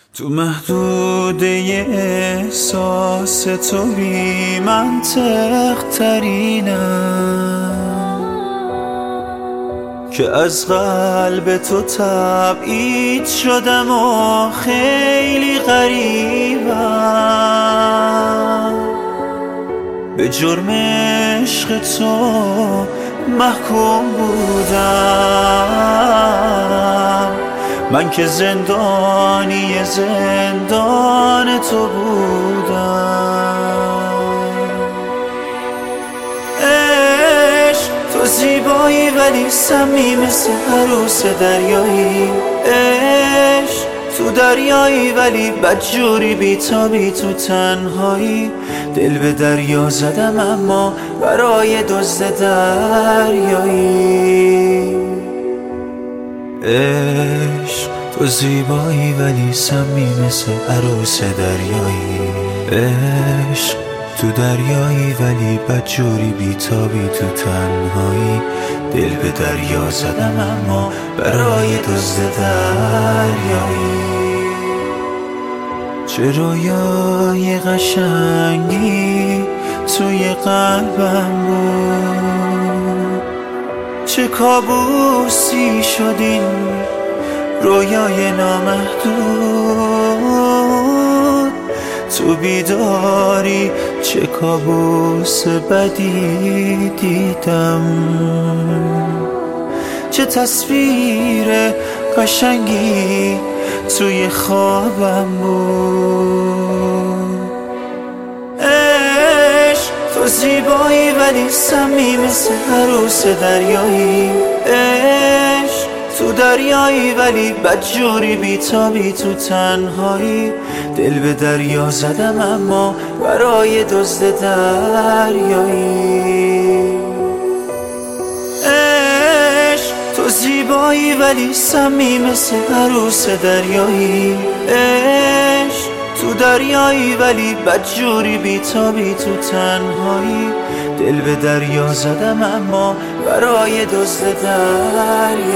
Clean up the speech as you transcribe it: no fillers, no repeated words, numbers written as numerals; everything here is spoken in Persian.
تو محدوده احساس تو بی منطق ترینم که از قلب تو تبعید شدم و خیلی غریبم. به جرم عشق تو محکوم بودم، من که زندانی زندان تو بودم. عشق تو زیبایی ولی سمی مثل عروس دریایی. عشق تو دریایی ولی بدجوری بیتابی تو تنهایی. دل به دریا زدم اما برای دزد دریایی. عشق تو زیبایی ولی سمی مثل عروس دریایی. عشق تو دریایی ولی بدجوری بیتابی تو تنهایی. دل به دریا زدم اما برای دزد دریایی. چه رویای قشنگی توی قلبم بود، چه کابوسی شد این رویای نامحدود. تو بیداری چه کابوس بدی دیدم، چه تصویر قشنگی توی خوابم بود. عشق تو زیبایی ولی سمی مثل عروس دریایی. عشق تو دریایی ولی بدجوری بیتابی تو تنهایی. دل به دریا زدم اما برای دزد دریایی. عشق تو زیبایی ولی سمی مثل عروس دریایی. عشق تو دریایی ولی بدجوری بیتابی تو تنهایی. دل به دریا زدم اما برای دزد دریایی.